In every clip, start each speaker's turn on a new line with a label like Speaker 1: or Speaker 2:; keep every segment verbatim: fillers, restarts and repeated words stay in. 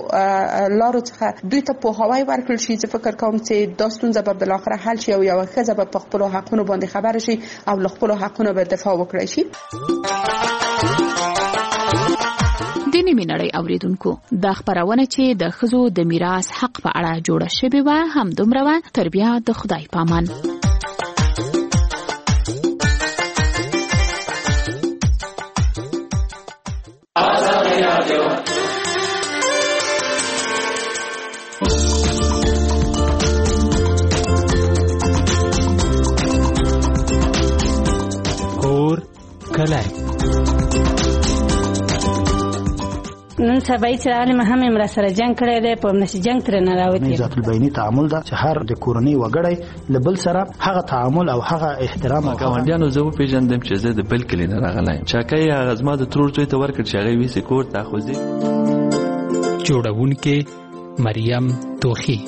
Speaker 1: لارو څخه دوی ته پوهاوی ورکړل شي. زه فکر کوم چې دا ستونزه به بالاخره حل شي او یو ښځه به په خپلو حقونو باندې خبر شي او له خپلو حقونو به دفاع وکړي شي.
Speaker 2: د نیمې نړۍ اوریدونکو، دا خبرونه چې د ښځو د میراث حق په اړه جوړه شوې وه همدومره وه. تر بیا د خدای پامان.
Speaker 3: کور کلی
Speaker 4: نن سبا چې عالم هم امر سره جنگ کړی دی، په نشي جنگ تر نه راوتی.
Speaker 5: ذات البینی تعامل دا چې هر د کورنۍ وګړی لبل سره هغه تعامل او هغه احترام او
Speaker 6: ګاونډیانو زه پیژندم چې زه د بل کلی نه راغلایم. چاکای هغه زما د ترور څوی ته ورکړ چې هغه ویسي کور ته خوځي.
Speaker 3: جوړونکې مریم توخی.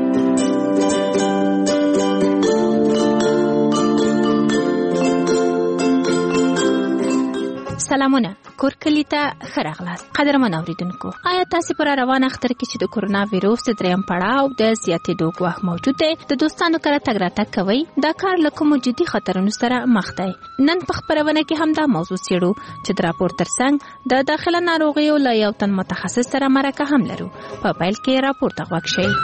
Speaker 2: سلامونه، کور کلی ته ښه راغلاست. قدرمن اوریدونکو، آیا تاسو پر روان اختر کې چې د کورونا ویروس د دریم پړاو د زیاتېدو ګواښ موجود دی د دوستانو کره تګ راتګ کوئ؟ دا کار له کومو جدي خطرونو سره مخ دی؟ نن په خپرونه کې هم دا موضوع څېړو چې د راپور ترڅنګ د داخله ناروغیو له یو تن متخصص سره مرکه هم لرو. په پیل کې راپور ته غوږ شئ.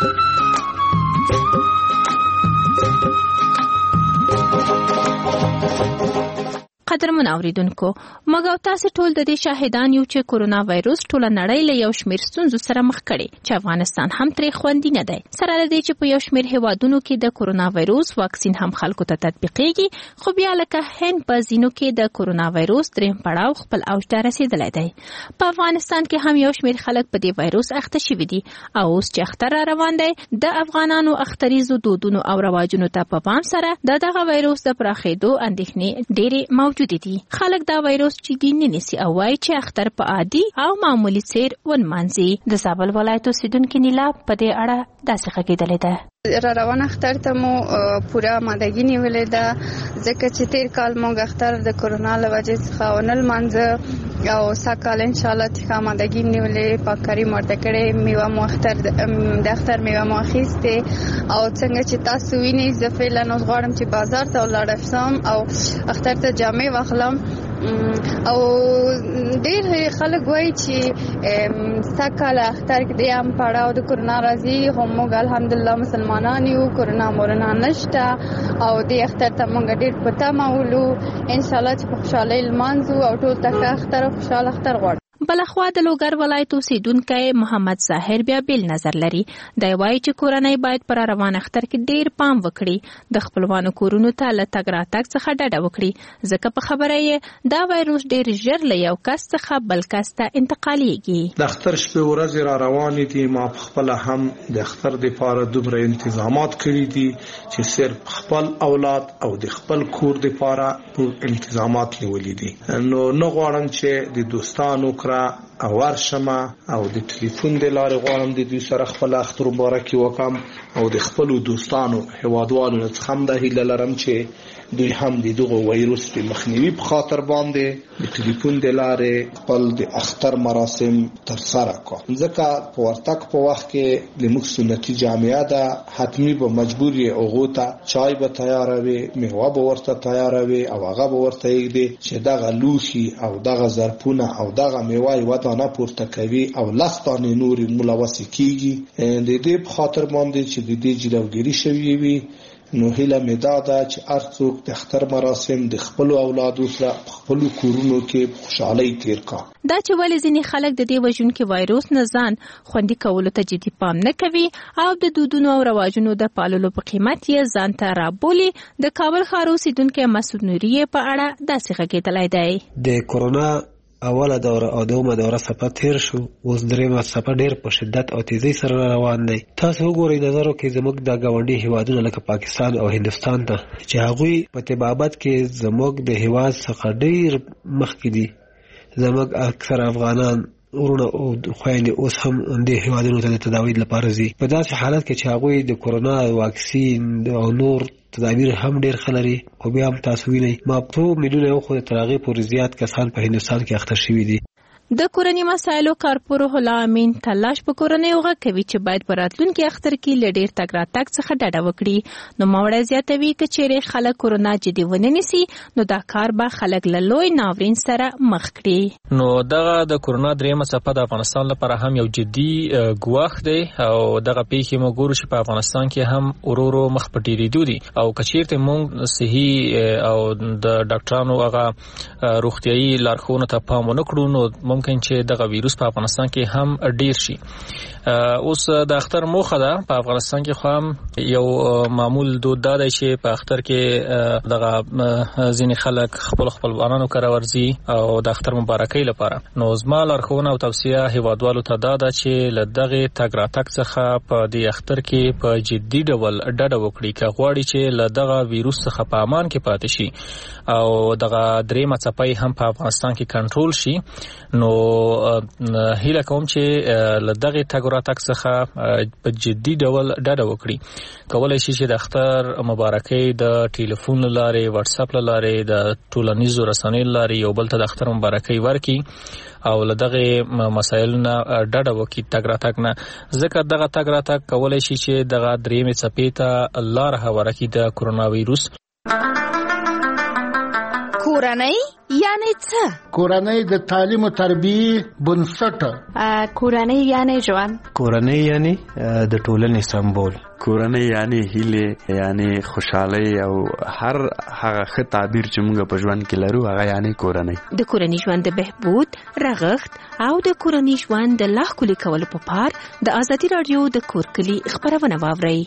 Speaker 2: قدرمن اوریدونکو، موږ او تاسو ټول د دې شاهدان یو چې کورونا وایروس ټوله نړۍ له یو شمېر ستونزو سره مخ کړي چې افغانستان هم ترې خوندي نه دی. سره له دې چې په یو شمېر هیوادونو کې د کورونا وایروس واکسین هم خلکو ته تطبیقېږي، خو بیا لکه هند په ځینو کې د کورونا وایروس دریم پړاو خپل اوج ته رسېدلی دی. په افغانستان کې هم یو شمېر خلک په دې وایروس اخته شوي دي او اوس چې اختر را روان دی، د افغانانو اختریزو دودونو او رواجونو ته په پام سره د دغه وایروس د پراخېدو اندېښنې ډېرې موجودې دي. خلک دا وایروس جدي نه نیسي او وایي چې اختر په عادي او معمولي څیر ونمانځي. د زابل ولایت اوسیدونکې نیلا په دې اړه داسې غږېدلې ده.
Speaker 7: را روان اختر ته مو پوره آمادګي نیولې ده، ځکه چې تیر کال موږ اختر د کورونا له وجې څخه ونه لمانځه او سږکال انشاءالله ته آمادګي نیولې، پاککاري مو ورته کړې، میوه مو اختر د اختر میوه مو اخیستې او څنګه چې تاسو وینئ زه فعلا اوس غواړم چې بازار ته ولاړ شم او اختر ته جامې واخلم. او ډېر خلک وایي چې سږکال اختر کې د یم پړاو د کورونا راځي، خو موږ الحمدلله مسلمانان یو، کورونا مورنا نشته او د اختر ته موږ ډېر په تمه ولو انشاءالله چې په خوشحالۍ لمانځو او ټول ته ښه اختر او خوشحاله اختر غواړو.
Speaker 2: بلخوا د لوګر ولایت اوسیدونکی محمد ظاهر بیا بیل نظر لري. دی وایي چې کورنۍ باید پر روان اختر کې ډیر پام وکړي، د خپلوانو کورونو ته له تګ راتګ څخه ډډه وکړي، ځکه په خبره یې دا وایروس ډیر ژر له یو کس څخه بل کس ته انتقالیږي.
Speaker 8: د اختر شپې ورځې را روانې دي، ما په خپل هم د اختر لپاره دومره انتظامات کړي دي چې صرف خپل اولاد او د خپل کور لپاره ټول انتظامات نیولې دي. نو نه غواړم چې د دوستانو او ورشمه او د ټلیفون د لارې غواړم د دوی سره خپل اختر مبارکي وکم او د خپل دوستانو هیوادوالو څخه هم د هیله لرم چې دوی هم د دغه وایروس د مخنیوي په خاطر باندې د ټلیفون د لارې خپل د اختر مراسم ترسره کړي، ځکه په ورتګ په وخت کې د موږ سنتي جامعه ده، حتمی به مجبور یې هغو ته چای به تیاروي، میوه به ورته تیاروي او هغه به ورته یږدي چې دغه لوښي او دغه ظرفونه او دغه میوه یوه دانه پورته کوي او لس دانې نورې ملوثې کېږي. د دې په خاطر باندې چې د دې جلوګیري شوې وي، نو هیله مې دا ده چې هر څوک د اختر مراسم د خپلو اولادو سره په خپلو کورونو کې په خوشحالۍ تیر کړي.
Speaker 2: دا چې ولې ځینې خلک د دې وژونکي وایروس نه ځان خوندي کولو ته جدي پام نه کوي او د دودونو او رواجونو د پاللو په قیمت یې ځان ته رابولي، د کابل ښار اوسیدونکی مسعود نوري په اړه داسې غږېدلی دی.
Speaker 9: د کورونا اوله دوره او دومه دوره څخه تیر شو، اوس دریمه څخه ډیر په شدت او تیزی سره روان دی. تاسو وګورئ نظر وکړئ زموږ د ګاونډي هیوادونو لکه پاکستان او هندوستان ته چې هغوی په طبابت کې زموږ د هیواد څخه ډیر مخکې دي. زموږ اکثر افغانان ورونه او خويندې اوس هم د هیوادونو ته د تداوی لپاره ځي، په داسې حالت کې چې هغوی د کورونا واکسین او نور تدابیر هم ډیر خلري. خو بیا هم تاسو وینئ ما په میلیونه خو د تراغي پورې زیات کسان په هندوستان کې اخته شوي دي.
Speaker 2: د کورنۍ مسایلو کارپور هلا امین تلاش په کورنۍ وغه کوي چې باید په راتلونکي اختر کې له ډېر تګ راتګ څخه ډډه وکړي. نو ماوړه زیاتوي که چیرې خلک کورونا جدي ونه نیسي نو دا کار به خلک له لوی ناورین سره مخ کړي.
Speaker 3: نو دغه د کورونا دریمه څپه د افغانستان لپاره هم یو جدي ګواښ دی او دغه پیښې موږ ګورو چې په افغانستان کې هم ورو ورو مخ په ډېرېدو دي او که چیرته موږ صحي او د ډاکټرانو هغه روغتیایي لارښوونو ته پام ونه کړو نو ممکن چې دغه ویروس په افغانستان کې هم ډیر شي. اوس د اختر موخه ده په افغانستان کې خو هم یو معمول دود دا دی چې په اختر کې دغه ځینې خلک خپل خپلوانانو کره ورځي او د اختر مبارکۍ لپاره. نو زما لارښوونه او توصیه هیوادوالو ته دا ده چې له دغه تګ راتګ څخه په دې اختر کې په جدي ډول ډډه وکړي که غواړي چې له دغه ویروس څخه په امان کې پاتې شي او دغه دریمه څپه هم په افغانستان کې کنټرول شي. نو هیله کوم چې له دغه تګ راتګ څخه په جدي ډول ډډه وکړي. کولای شي چې د اختر مبارکۍ د ټلیفون لارې واتس اپ لارې د ټولنیزو رسنیو لارې یو بل ته د اختر مبارکۍ ورکړي او له دغه مسایلو نه ډډه وکړي تګ راتګ نه ځکه دغه تګ راتګ کولای شي چې دغه درېیمې څپې ته لار هواره کړي د کورونا ویروس.
Speaker 2: کورنۍ یعنی څه؟
Speaker 10: کورنۍ د تعلیم او تربیې بنسټ.
Speaker 11: کورنۍ یعنی ژوند.
Speaker 12: کورنۍ یعنی د ټولنې سمبول.
Speaker 13: کورنۍ یعنی هیله یعنی خوشحالي او هر هغه ښه تعبیر چې موږ په ژوند کې لرو هغه یعنی کورنۍ.
Speaker 2: د کورنۍ ژوند د بهبود رغښت او د کورنۍ ژوند د لا ښکلي کولو په پار د ازادي راډیو د کور کلي خبرونه واورئ.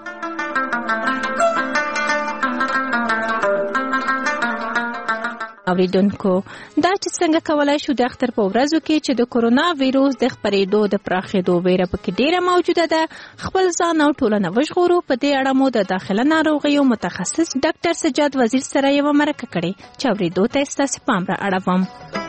Speaker 2: اوریدونکو دا چې څنګه کولای شو د اختر په ورځو کې چې د کورونا ویروس د خپرېدو د پراخېدو ویره پکې ډیره موجوده ده خپل ځان او ټولنه وژغورو. په دې اړه مو د داخله ناروغیو متخصص ډاکټر سجاد وزیر سره یو مرکه کړې چې اوریدو ته ستاسو پام را اړوم.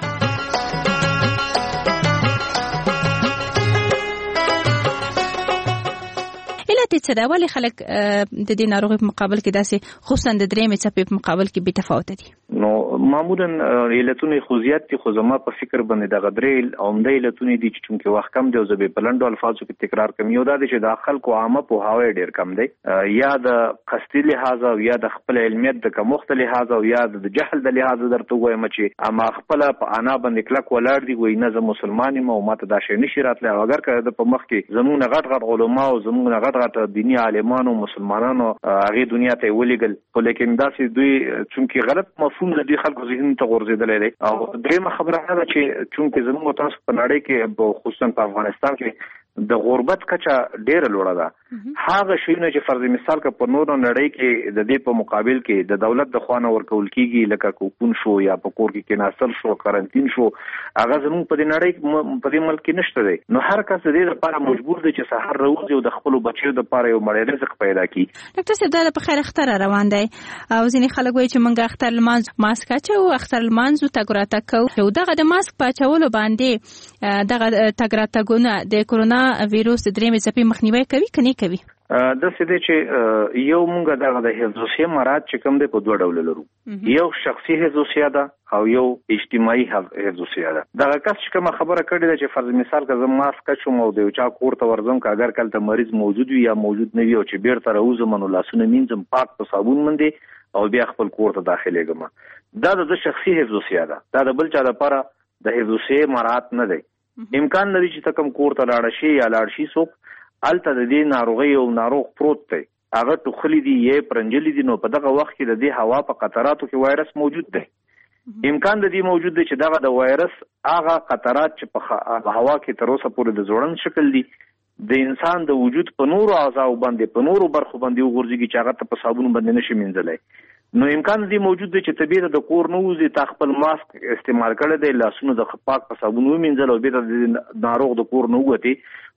Speaker 2: علت څه ده؟ ولې خلک د دې ناروغۍ په مقابل کې داسې خصوصا د درېیمې څپې په مقابل کې بې تفاوته دي؟
Speaker 14: نو معمولا علتونه خو زیات دي خو زما په فکر باندې دغه درې عمده علتونه دي چې چونکې وخت کم دی او زه به په لنډو الفاظو کې تکرار کوم. یو دا دی چې د خلکو عامه پوهاوی ډېر کم دی یا د قصدي لحاظه او یا د خپل علمیت د کمښت لحاظه او یا د جهل د لحاظه درته وایم چې اما خپل په انا باندې کلک ولاړ دي وای نه زه مسلمان یم او ماته دا شی نشي راتلی او اگر که د په مخ کې زموږ غټ غټ علما او زموږ غټ غټ دینی عالمانو مسلمانانو هغه دنیا ته ولېګل خو لیکن داسې دوی چونکې غلط مفهوم د دې خلکو ذهن ته غورځېدلی دی. او درېیمه خبره دا ده چې چونکې زموږ تاسو په نړۍ کې خصوصا په افغانستان کې د غربت کچه ډیره لوړه ده. هغه شیونه چې فرض مثال که په نورو نړۍ کې د دې په مقابل کې د دولت د خوا نه ورکول کیږي لکه کوپون شو یا په کور کې کېناستل شو قرنطین شو هغه زموږ په دې نړۍ په دې ملک کې نشته دی. نو هر کس د دې لپاره مجبور دی چې سحر راوځي او د خپلو بچیو دپاره یو مړی رزق پیدا کړي.
Speaker 2: ډاکټر صاحب دا په خیر اختر روان دی او ځینې خلک وایي چې موږ اختر لمانځو ماسک اچوو اختر لمانځو تګ راتګ کوو. دغه د ماسک په اچولو باندې دغه تګ راتګونه د کورونا ویروس د درېیمې څپې مخنیوی کوي که نه کوي؟
Speaker 14: داسې دی چې یو مونږ دغه د حفظوصیه مراعات چې کوم دی په دوه ډوله لرو. یو شخصي حفظوصیه ده او یو اجتماعي حفظوصیه ده. دغه کس چې کومه خبره کړې ده چې فرض مثال که زه ماسک اچوم او د یو چا کور ته ورځم که اگر کلته مریض موجود وي یا موجود نه وي او چې بیرته راوځم نو لاسونه مینځم پاک په صابون باندې او بیا خپل کور ته داخلېږم. دا د شخصي حفظوصیه ده. دا د بل چا دپاره د حفظوصیې مراعات نه دی. امکان لري چې ته کوم کور ته لاړه شي یا لاړ شي څوک هلته د دې ناروغۍ او ناروغ پروت دی هغه ټوخلي دي یې پرنجلي دي نو په دغه وخت کې د دې هوا په قطراتو کې وایرس موجود دی. امکان د دې موجود دی چې دغه د وایرس هغه قطرات چې په هوا کې تر اوسه پورې د ځوړند شکل دي د انسان د وجود په نورو اعضاو باندې په نورو برخو باندې وغورځېږي چې هغه ته په صابون باندې نشي مینځلی. نو امکان دې موجود دی چې طبیعت د کور نه وځي تا خپل ماسک استعمال کړی دی لاسونه د پاک په صابون ومینځل او بېرته د ناروغ د کور نه ووتې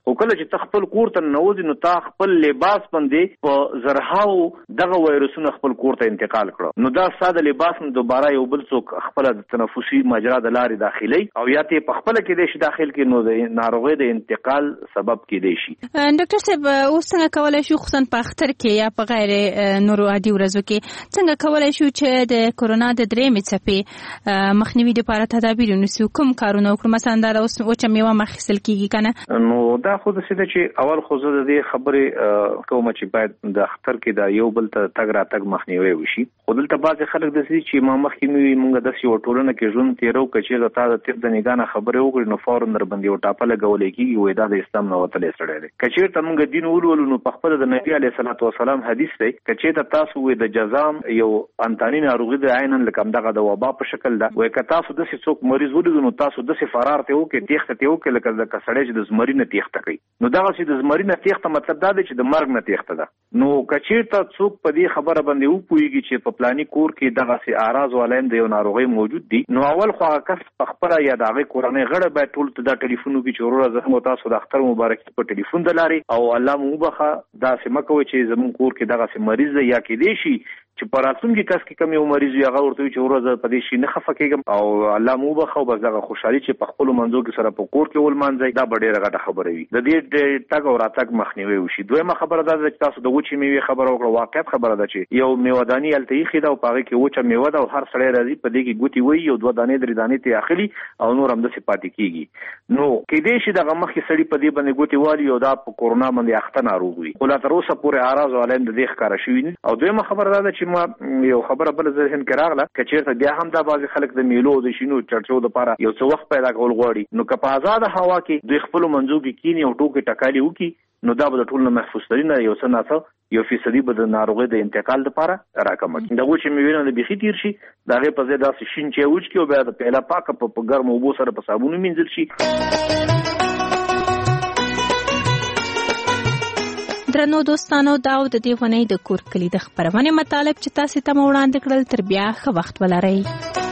Speaker 14: خو کله چې تخپل کور ته نوځي نو تا خپل لباس باندې په زرهاو دغه وایرسونه خپل کور ته انتقال کړو نو دا ساده لباس نو دوباره یو بل څوک خپل د تنفسي مجرا د لارې داخلي او یا ته په خپل کې د شي داخل کې نو د ناروغي د انتقال سبب کېدی شي.
Speaker 2: ډاکټر صاحب اوس څنګه کولای شو خصوصا په اختر کې یا په غیر نورو عادي ورځو کې څنګه کولای شو چې د کورونا د درېمې څپې مخنیوي لپاره تدابیر ونیسو کوم کارونه وکړو مثلا دا اوس وچه میوه مخکسل کیږي کنه
Speaker 14: نو دا خو د سیده چې اول خو زه د دې خبرې کوم چې باید د اختر کې دا یو بل ته تګ را تګ مخنیوي وشي خو دلته بعضې خلک داسې چې ما مخکې نوي مونږ داسې یوه ټولنه کې ژوند تېرو که چېرته تا د طب د نګاه نه خبرې وکړې نو فورا در باندې یو ټاپه لګولی کېږي وایي دا د اسلام نه وتلی سړی دی که چېرته مونږ دین ولولو نو په خپله د نبي علیه صلات وسلام حدیث دی که چېرته تاسو وایي د جزام یو انتاني ناروغي د عینا لکه همدغه د وبا په شکل ده وایي که تاسو داسې څوک مریض ولیدو نو تاسو داسې فرار ته وکړئ تېښته ته وکړئ لکه لکه سړی چې د زمري نه تېښته کوي نو دغسې د زمري نه تېښته مطلب دا دی چې د مرګ نه تېښته ده نو که چېرته څوک په دې خبره باندې وپوهېږي چې په پلاني کور کې دغسې اعراض والایم د یو ناروغۍ موجود دي نو اول خو هغه کس په خپله یا د هغې کورنۍ غړی باید ټولو ته دا ټلیفون وکړي چې وروره زه هم تاسو د اختر مبارکي په ټلیفون د لارې او الله مو وبخه داسې مه کوئ چې زموږ کور کې دغسې مریض دی یا کېدی شي چې په راتلونکي کس کې کوم یو مریض وي هغه ورته وي چې وروره زه په دې شي نه خفه کېږم او الله مو وبخه او بس دغه خوشحالي چې په خپلو منځو کې سره په کور کې ولمانځئ دا به ډېره غټه خبره وي د دې تګ او راتګ مخنیوی وشي. دویمه خبره دا ده چې تاسو د وچې میوې خبره وکړه واقعیت خبره ده چې یو میوهداني هلته ایښې ده او په هغې کې وچه میوه ده او هر سړی راځي په دې کې ګوتې وهي یو دوه دانې درې دانې ترې اخلي او نور همداسې پاتې کېږي نو کېدی شي دغه مخکې سړي په دې باندې ګوتې والي او دا په کورونا باندې اخته ناروغ وي خو لا تر اوسه پورې اعراض والایم د دې ښکاره شوي دي. او دویمه خبره دا ده چې ما یو خبره بله ذهن کې راغله که چېرته بیا هم دا بعضې خلک د میلو او د شینو چرچو دپاره یو څه وخت پیدا کول غواړي نو که په ازاده هوا کې دوی خپلو منځو کې کیني او ټوکې ټکالې وکړي نو دا به د ټولو نه محفوظ تري نه یو څه ناڅه یو فیصدي به د ناروغۍ د انتقال دپاره راکمه کړي د وچې میوې نه د بیخي تېر شي د هغې په ځای داسې شین چای وچکي او بیا د پیاله پاکه په ګرمو اوبو سره په صابون ومینځل شي.
Speaker 2: درنو دوستانو دا و د دې ونې د کور کلي د خپرونې مطالب چې تاسې ته مو وړاندې کړل تر بیا ښه وخت ولرئ.